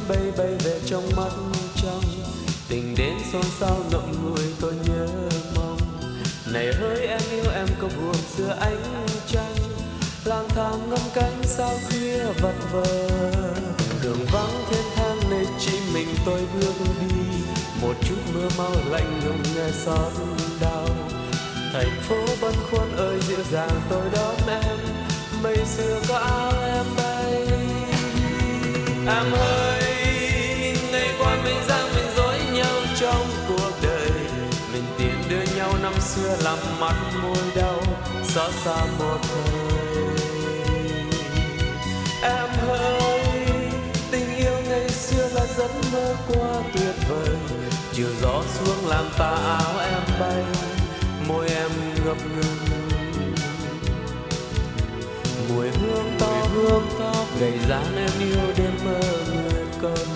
bay bay về trong mắt trăng. Tình đến xôn xao ngậm ngùi tôi nhớ mong. Này hỡi em yêu em có buồn giữa ánh trăng, lang thang ngắm cánh sao khuya vật vờ. Đường vắng thiên thang nơi chỉ mình tôi bước đi, một chút mưa mau lạnh lùng nghe xót đau. Thành phố bâng khuâng ơi dịu dàng tôi đón em, mây xưa có áo em bay. Em ơi, ngày qua mình giang mình dối nhau trong cuộc đời, mình tiền đưa nhau năm xưa làm mắt môi đau, xót xa một thời. Em ơi, tình yêu ngày xưa là giấc mơ quá tuyệt vời, chiều gió xuống làm tà áo em bay, môi em ngập ngừng. Mùi hương tóc gầy dáng em yêu đêm mơ nguyệt cầm.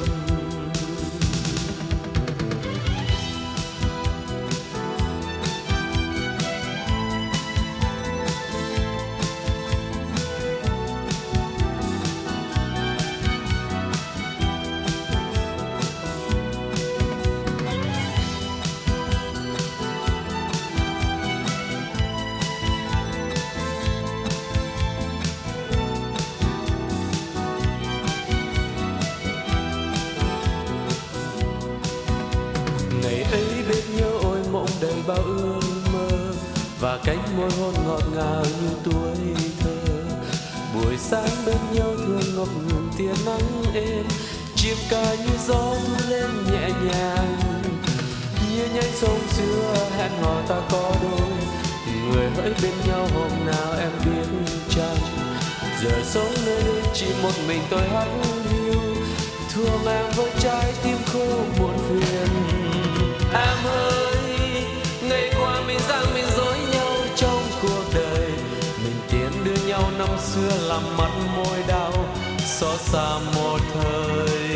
Ngày ấy bên nhau ôi mộng đầy bao ước mơ, và cánh môi hôn ngọt ngào như tuổi thơ. Buổi sáng bên nhau thương ngập ngừng tia nắng êm, chim ca như gió thu lên nhẹ nhàng. Như nhánh sông xưa hẹn hò ta có đôi, người hỡi bên nhau hôm nào em biết chăng. Giờ sống nơi đây chỉ một mình tôi hắt hiu, thương em với trái tim khô muộn phiền. Em ơi, ngày qua mình giang mình dối nhau trong cuộc đời, mình tiến đưa nhau năm xưa làm mắt môi đau, xót xa một thời.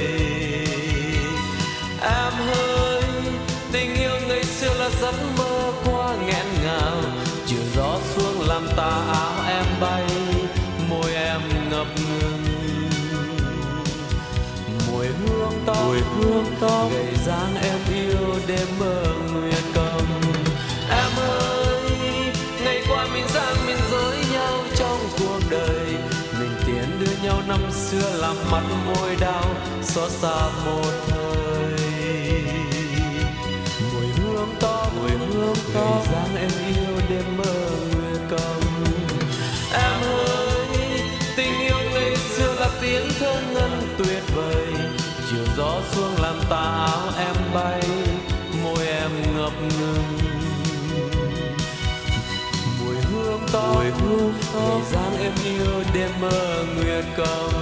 Em ơi, tình yêu ngày xưa là giấc mơ quá nghẹn ngào, chiều gió xuống làm tà áo em bay, môi em ngập ngừng. Mùi hương tóc gầy dáng em yêu đêm mơ nguyệt cầm. Em ơi, ngày qua mình giang mình dối nhau trong cuộc đời, mình tiến đưa nhau năm xưa làm mắt môi đau, xót xa một thời. Mùi hương tóc gầy dáng em yêu đêm mơ nguyệt cầm. Em ơi, tình yêu ngày xưa là tiếng thơ ngân tuyệt vời, chiều gió xuống làm tà áo em bay, môi em ngập ngừng. Mùi hương tóc gầy dáng em yêu đêm mơ nguyệt cầm.